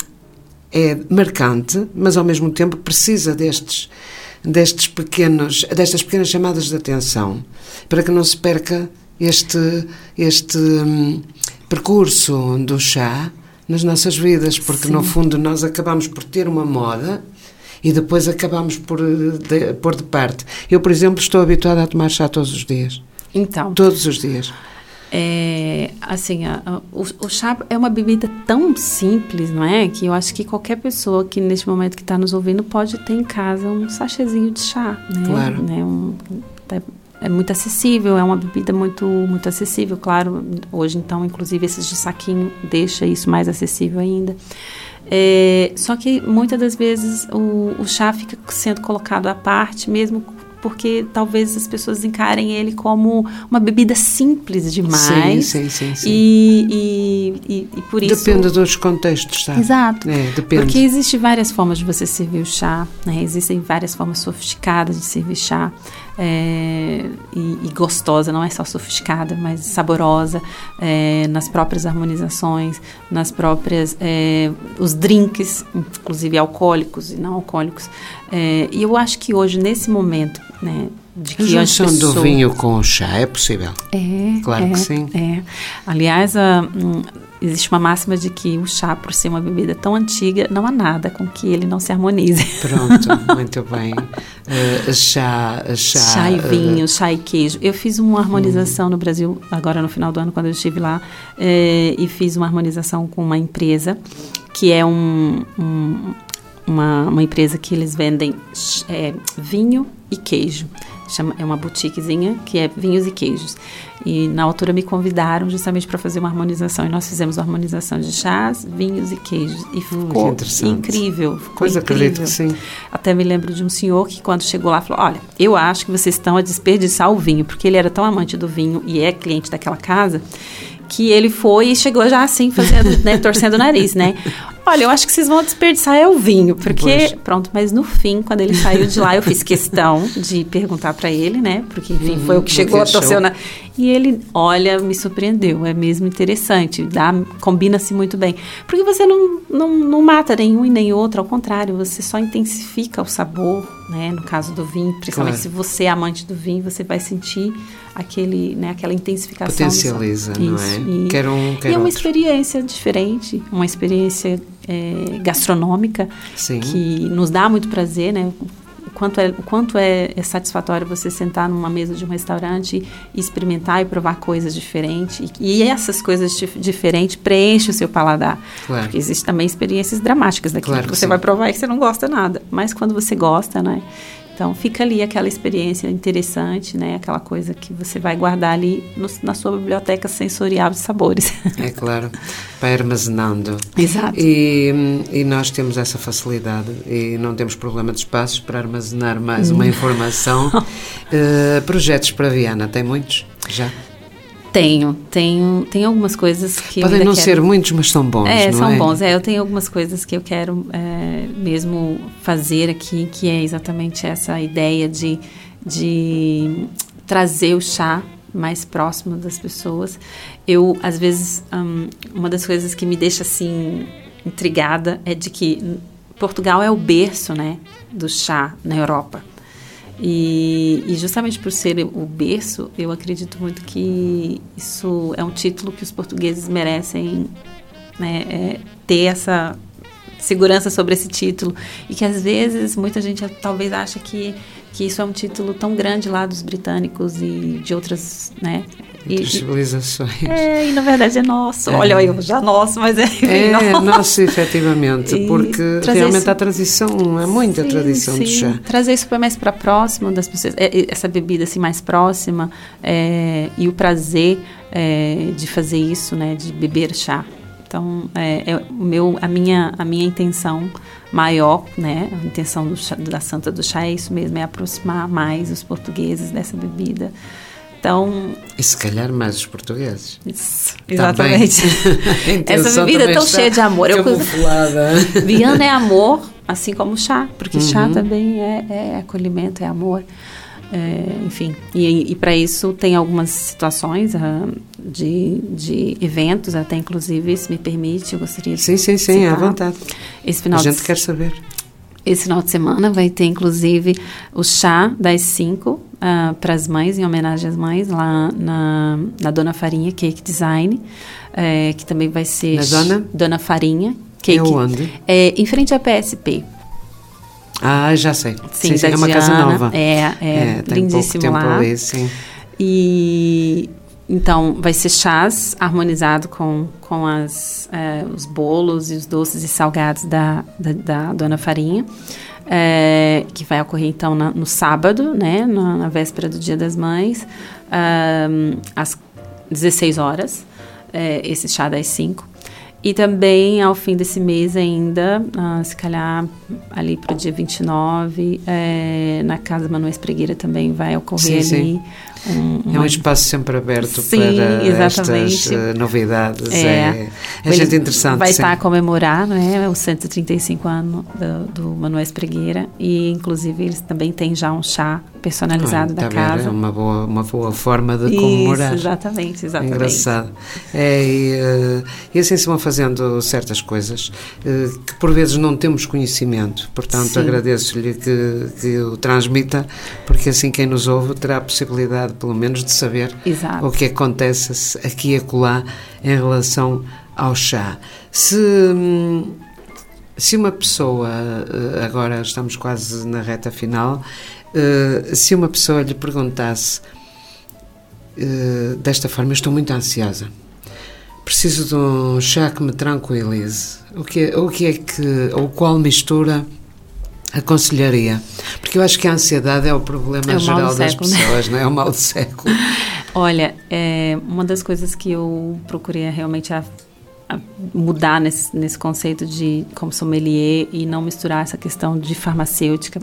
é marcante, mas ao mesmo tempo precisa destes, destes pequenos, destas pequenas chamadas de atenção, para que não se perca este, este um, percurso do chá nas nossas vidas, porque Sim. no fundo nós acabamos por ter uma moda e depois acabamos por de, pôr de parte. Eu, por exemplo, estou habituada a tomar chá todos os dias. Então, Todos os dias. É, assim, a, a, o, o chá é uma bebida tão simples, não é? Que eu acho que qualquer pessoa que neste momento que está nos ouvindo pode ter em casa um sachêzinho de chá, né? Claro. Né? Um, é, é muito acessível, é uma bebida muito, muito acessível, claro. Hoje, então, inclusive, esses de saquinho deixa isso mais acessível ainda. É, só que muitas das vezes o, o chá fica sendo colocado à parte, mesmo porque talvez as pessoas encarem ele como uma bebida simples demais. Sim, sim, sim. sim. E, e, e, e por isso... Depende dos contextos, sabe? Exato. É, depende. Porque existem várias formas de você servir o chá, né? Existem várias formas sofisticadas de servir chá. É, e, e gostosa, não é só sofisticada, mas saborosa, é, nas próprias harmonizações, nas próprias, é, os drinks, inclusive alcoólicos e não alcoólicos. É, e eu acho que hoje, nesse momento, né, de que a as junção pessoas... do vinho com o chá é possível? É, Claro é, que sim. É. Aliás, a, um, existe uma máxima de que o chá, por ser uma bebida tão antiga, não há nada com que ele não se harmonize. Pronto, muito bem. Uh, chá, chá... Chá e vinho, uh, chá e queijo. Eu fiz uma harmonização hum. no Brasil, agora no final do ano, quando eu estive lá, eh, e fiz uma harmonização com uma empresa, que é um... um Uma, uma empresa que eles vendem é, vinho e queijo. Chama, é uma boutiquezinha que é vinhos e queijos. E na altura me convidaram justamente para fazer uma harmonização. E nós fizemos uma harmonização de chás, vinhos e queijos. E ficou hum, incrível. Ficou Pois incrível. acredito que sim. Até me lembro de um senhor que quando chegou lá falou, olha, eu acho que vocês estão a desperdiçar o vinho. Porque ele era tão amante do vinho e é cliente daquela casa, que ele foi e chegou já assim, fazendo, né, torcendo o nariz, né? Olha, eu acho que vocês vão desperdiçar é o vinho, porque... Pois. Pronto, mas no fim, quando ele saiu de lá, eu fiz questão de perguntar para ele, né? Porque, enfim, uhum, foi o que chegou a torcer o nariz. E ele, olha, me surpreendeu, é mesmo interessante, dá, combina-se muito bem. Porque você não, não, não mata nenhum e nem outro, ao contrário, você só intensifica o sabor, né? No caso do vinho, principalmente claro. Se você é amante do vinho, você vai sentir aquele, né, aquela intensificação. Potencializa, não é? E, quer um, quer e é uma outro. experiência diferente, uma experiência é, gastronômica. Sim. Que nos dá muito prazer, né? O quanto, é, o quanto é, é satisfatório você sentar numa mesa de um restaurante e experimentar e provar coisas diferentes. E, e essas coisas dif- diferentes preenchem o seu paladar. Claro. Porque existem também experiências dramáticas daquilo claro que, que você sim. vai provar e que você não gosta nada. Mas quando você gosta, né? Então, fica ali aquela experiência interessante, né? Aquela coisa que você vai guardar ali no, na sua biblioteca sensorial de sabores. É claro, vai armazenando. Exato. E, e nós temos essa facilidade e não temos problema de espaços para armazenar mais uma informação. uh, projetos para Viana, tem muitos? Já? Tenho, tenho, tenho algumas coisas que podem eu não quero... ser muitos, mas são bons, é, não são é? bons. É, eu tenho algumas coisas que eu quero é, mesmo fazer aqui, que é exatamente essa ideia de, de trazer o chá mais próximo das pessoas. Eu, às vezes, um, uma das coisas que me deixa assim intrigada é de que Portugal é o berço, né, do chá na Europa. E, e justamente por ser o berço, eu acredito muito que isso é um título que os portugueses merecem, né, é, ter essa, segurança sobre esse título. E que às vezes muita gente talvez acha que, que isso é um título tão grande lá dos britânicos e de outras, né? Outras e, civilizações. É, e na verdade é nosso. É. Olha, eu já nosso, mas é É nosso, nosso efetivamente, e porque realmente isso, a tradição, é muita sim, tradição sim. do chá. Trazer isso para mais para próximo das pessoas, essa bebida assim mais próxima, é, e o prazer é, de fazer isso, né, de beber chá. Então, é, é o meu, a, minha, a minha intenção maior, né, a intenção do chá, da Santa do Chá é isso mesmo, é aproximar mais os portugueses dessa bebida. Então, e se calhar mais os portugueses. Isso, exatamente. Essa bebida é tão cheia de amor. Camuflada. Viana é amor, assim como o chá, porque uhum. chá também é, é acolhimento, é amor. É, enfim, e, e para isso tem algumas situações uh, de, de eventos, até inclusive, se me permite, eu gostaria de Sim, sim, sim, citar. À vontade. Esse final A gente de, quer saber. Esse final de semana vai ter, inclusive, o chá das cinco uh, para as mães, em homenagem às mães, lá na, na Dona Farinha Cake Design, é, que também vai ser... Na Dona? Dona Farinha Cake. É onde? É, em frente à P S P. Ah, já sei. Sim, sim, sim é uma Diana, casa nova. É, é, é tem lindíssimo pouco tempo lá. ali, sim. E... Então, vai ser chás harmonizado com, com as, é, os bolos e os doces e salgados da, da, da Dona Farinha, é, que vai ocorrer, então, na, no sábado, né, na, na véspera do Dia das Mães, um, às dezesseis horas, é, esse chá das cinco. E também, ao fim desse mês ainda, uh, se calhar ali para o dia vinte e nove, é, na Casa Manuel Espregueira também vai ocorrer sim, ali. Sim. Um, é um espaço sempre aberto sim, para exatamente. estas uh, novidades. É, é, é gente interessante. Vai sim. estar a comemorar, né, os cento e trinta e cinco anos do, do Manuel Espregueira, e inclusive eles também têm já um chá personalizado ah, da tá casa. É uma boa, uma boa forma de comemorar. Isso, exatamente, exatamente. Engraçado. É, e, uh, e assim se vão fazendo certas coisas uh, que por vezes não temos conhecimento, portanto agradeço-lhe que, que o transmita, porque assim quem nos ouve terá a possibilidade pelo menos de saber Exato. o que acontece aqui e acolá em relação ao chá. Se, se uma pessoa, agora estamos quase na reta final, se uma pessoa lhe perguntasse desta forma: eu estou muito ansiosa, preciso de um chá que me tranquilize, o que é, o que é que, ou qual mistura aconselharia? Porque eu acho que a ansiedade é o problema é o geral das século, pessoas, né? não é? É o mal do século. Olha, é, uma das coisas que eu procurei realmente a, a mudar nesse, nesse conceito de como sommelier e não misturar essa questão de farmacêutica,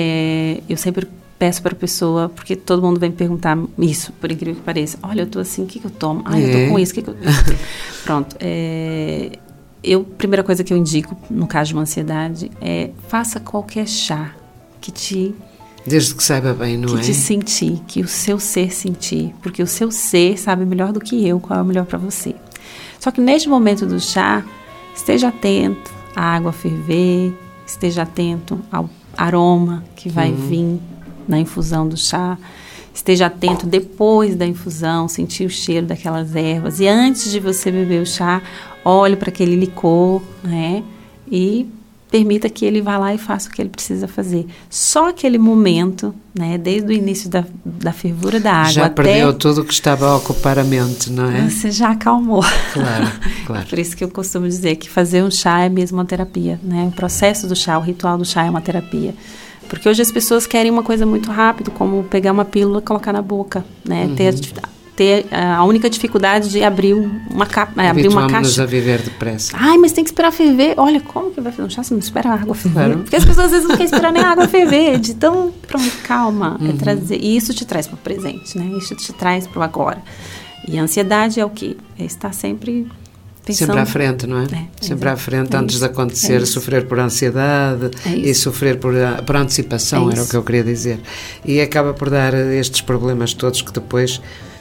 é, eu sempre peço para a pessoa, porque todo mundo vem me perguntar isso, por incrível que pareça. Olha, eu estou assim, o que, que eu tomo? Ah, é. eu estou com isso, o que, que eu... Pronto, é... Eu, primeira coisa que eu indico, no caso de uma ansiedade, é faça qualquer chá que te... Desde que saiba bem, não que é? Que te sentir, que o seu ser sentir. Porque o seu ser sabe melhor do que eu qual é o melhor para você. Só que neste momento do chá, esteja atento à água ferver, esteja atento ao aroma que vai uhum. vir na infusão do chá. Esteja atento depois da infusão, sentir o cheiro daquelas ervas. E antes de você beber o chá, olhe para aquele licor, né? E permita que ele vá lá e faça o que ele precisa fazer. Só aquele momento, né? Desde o início da, da fervura da água já até... perdeu tudo o que estava a ocupar a mente, não é? Você já acalmou. Claro, claro. Por isso que eu costumo dizer que fazer um chá é mesmo uma terapia, né? O processo do chá, o ritual do chá é uma terapia. Porque hoje as pessoas querem uma coisa muito rápido, como pegar uma pílula e colocar na boca, né? Uhum. Ter, ter a única dificuldade de abrir uma, capa, abrir uma caixa. A viver depressa. Ai, mas tem que esperar ferver. Olha, como que vai fazer um chá se não espera a água ferver? Claro. Porque as pessoas às vezes não querem esperar nem a água ferver. De tão, pronto, calma. Uhum. É trazer, e isso te traz para o presente, né? Isso te traz para o agora. E a ansiedade é o quê? É estar sempre... Pensando. Sempre à frente, não é? é Sempre é à frente, é antes de acontecer, é sofrer por ansiedade é e sofrer por, por antecipação, é era o que eu queria dizer. E acaba por dar estes problemas todos que depois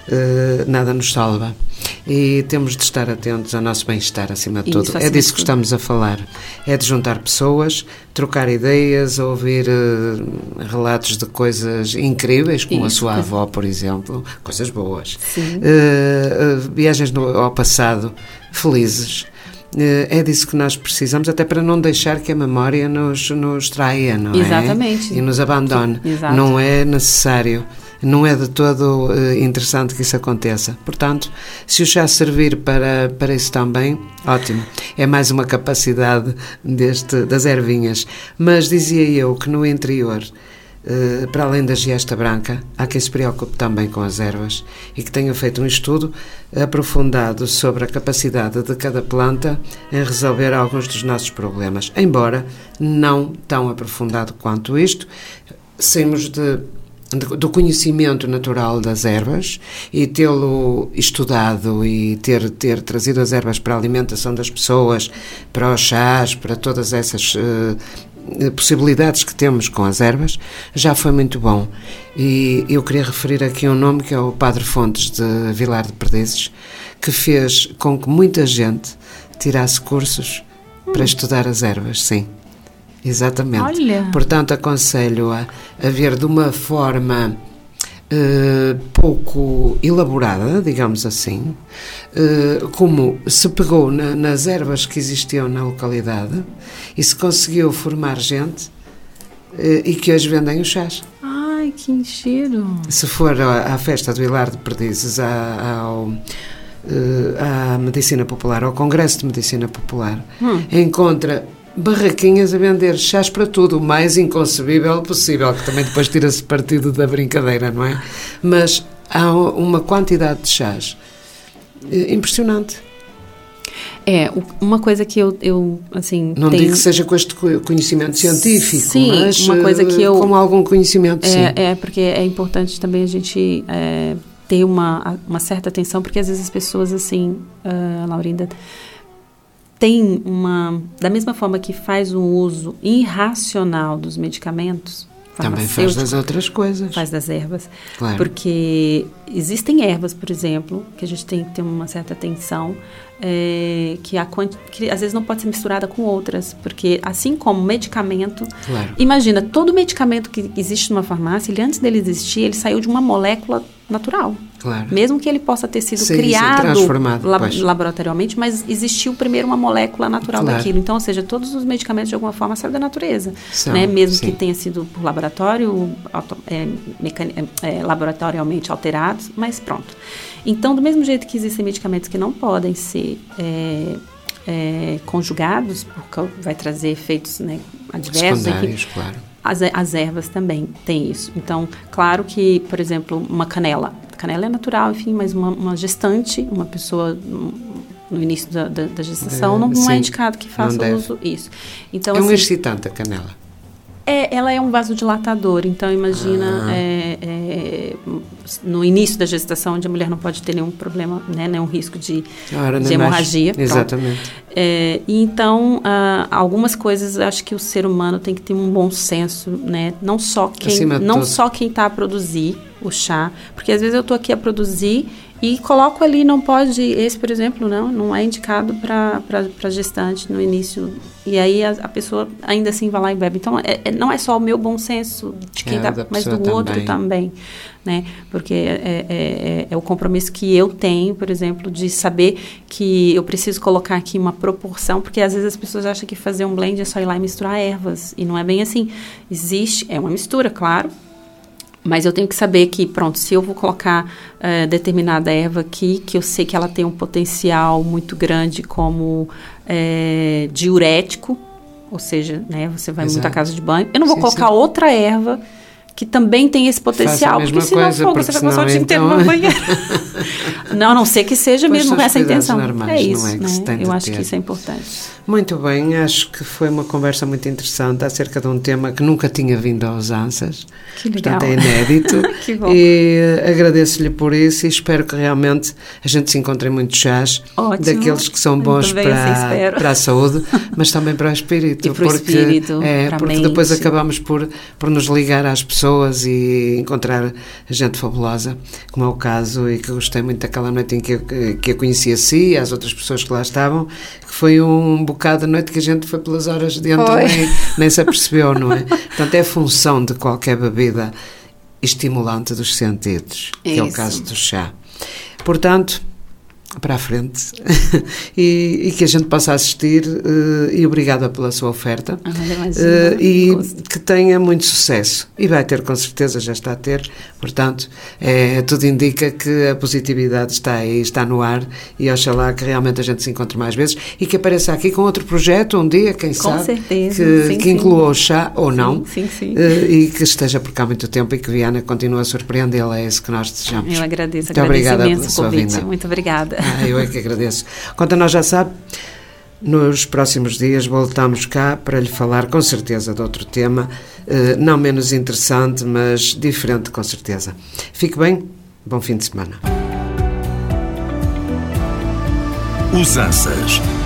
uh, nada nos salva. E temos de estar atentos ao nosso bem-estar, acima de tudo. É disso que estamos a falar. É de juntar pessoas, trocar ideias, ouvir uh, relatos de coisas incríveis, como Isso. a sua avó, por exemplo. Coisas boas. Uh, uh, viagens no, ao passado, felizes. é disso que nós precisamos, até para não deixar que a memória nos, nos traia, não é? Exatamente. E nos abandone. Exato. Não é necessário, não é de todo uh, interessante que isso aconteça. Portanto, se o chá servir para, para isso também, ótimo. É mais uma capacidade deste, das ervinhas. Mas dizia eu que no interior, Uh, para além da giesta branca, há quem se preocupe também com as ervas e que tenha feito um estudo aprofundado sobre a capacidade de cada planta em resolver alguns dos nossos problemas, embora não tão aprofundado quanto isto. Saímos de, de, do conhecimento natural das ervas e tê-lo estudado e ter, ter trazido as ervas para a alimentação das pessoas, para os chás, para todas essas uh, possibilidades que temos com as ervas, já foi muito bom. E eu queria referir aqui um nome que é o Padre Fontes de Vilar de Perdizes, que fez com que muita gente tirasse cursos hum. para estudar as ervas, sim. Exatamente. Olha. Portanto, aconselho a, a ver de uma forma Uh, pouco elaborada, digamos assim, uh, como se pegou na, nas ervas que existiam na localidade e se conseguiu formar gente uh, e que hoje vendem os chás. Ai, que cheiro! Se for à, à festa do Vilar de Perdizes, à, ao, uh, à Medicina Popular, ao Congresso de Medicina Popular, hum. encontra barraquinhas a vender chás para tudo, o mais inconcebível possível, que também depois tira-se partido da brincadeira, não é? Mas há uma quantidade de chás impressionante. É, uma coisa que eu, eu assim... Não tenho... digo que seja com este conhecimento científico, sim, mas uma coisa que eu... com algum conhecimento, é, sim. É, porque é importante também a gente é, ter uma, uma certa atenção, porque às vezes as pessoas, assim, uh, Laurinda... tem uma... Da mesma forma que faz um uso irracional dos medicamentos, também faz das outras coisas. Faz das ervas. Claro. Porque existem ervas, por exemplo, que a gente tem que ter uma certa atenção, é, que, a, que às vezes não pode ser misturada com outras, porque assim como medicamento... Claro. Imagina, todo medicamento que existe numa farmácia, ele, antes dele existir, ele saiu de uma molécula natural. Claro. Mesmo que ele possa ter sido sim, criado sim, transformado, lab, laboratorialmente, mas existiu primeiro uma molécula natural claro. daquilo. Então, ou seja, todos os medicamentos de alguma forma saem da natureza, São, né? Mesmo sim. que tenha sido por laboratório, auto, é, mecani, é, laboratorialmente alterados, mas pronto. Então, do mesmo jeito que existem medicamentos que não podem ser é, é, conjugados, porque vai trazer efeitos, né, adversos. Secundários, claro. As, as ervas também têm isso. Então, claro que, por exemplo, uma canela. Canela é natural, enfim, mas uma, uma gestante, uma pessoa no início da, da, da gestação, não, não é indicado que faça uso disso. Então, é um assim, excitante a canela. É, ela é um vasodilatador, então imagina ah. é, é, no início da gestação, onde a mulher não pode ter nenhum problema, né, nenhum risco de, de hemorragia. Exatamente. É, e então, ah, algumas coisas, acho que o ser humano tem que ter um bom senso, né? Não só quem não só quem está a produzir o chá, porque às vezes eu estou aqui a produzir e coloco ali, não pode, esse, por exemplo, não, não é indicado para gestante no início, e aí a, a pessoa ainda assim vai lá e bebe. Então, é, é, não é só o meu bom senso de quem está, é, mas do também. outro também, né? Porque é, é, é, é o compromisso que eu tenho, por exemplo, de saber que eu preciso colocar aqui uma proporção, porque às vezes as pessoas acham que fazer um blend é só ir lá e misturar ervas, e não é bem assim. Existe, é uma mistura, claro, mas eu tenho que saber que, pronto, se eu vou colocar uh, determinada erva aqui, que eu sei que ela tem um potencial muito grande como uh, diurético, ou seja, né, você vai Exato. muito à casa de banho, eu não vou sim, colocar sim. outra erva que também tem esse potencial, porque senão coisa, fogo, você vai passar o dia inteiro então... no banheiro. Não, a não ser que seja pois mesmo com essa intenção. Normais, é isso, não é que né? se tem eu acho ter. que isso é importante. Muito bem, acho que foi uma conversa muito interessante acerca de um tema que nunca tinha vindo aos Ansas. Que legal. Portanto, é inédito. Que bom. E agradeço-lhe por isso e espero que realmente a gente se encontre em muitos chás, Ótimo. daqueles que são bons para, assim para a saúde, mas também para o espírito. E para o porque, espírito, é, para porque a mente. Depois acabamos por, por nos ligar às pessoas e encontrar gente fabulosa, como é o caso, e que gostei muito daquela noite em que eu, que eu conheci a si e as outras pessoas que lá estavam, que foi um bocado de noite que a gente foi pelas horas de dentro, nem, nem se apercebeu, não é? Portanto, é função de qualquer bebida estimulante dos sentidos, que é, é o caso do chá. Portanto, para a frente e, e que a gente possa assistir uh, e obrigada pela sua oferta ah, uh, e que tenha muito sucesso e vai ter com certeza, já está a ter, portanto é, tudo indica que a positividade está aí, está no ar e oxalá que realmente a gente se encontre mais vezes e que apareça aqui com outro projeto um dia, quem com sabe certeza, que, sim, que sim. inclua o chá ou sim, não sim, sim. Uh, e que esteja por cá muito tempo e que Viana continue a surpreendê-la, é isso que nós desejamos. Eu agradeço, muito agradeço obrigada imenso pela o sua convite, vinda. muito obrigada. Ah, eu é que agradeço. Quanto a nós já sabe, nos próximos dias voltamos cá para lhe falar com certeza de outro tema, eh, não menos interessante, mas diferente com certeza. Fique bem, bom fim de semana. Usanças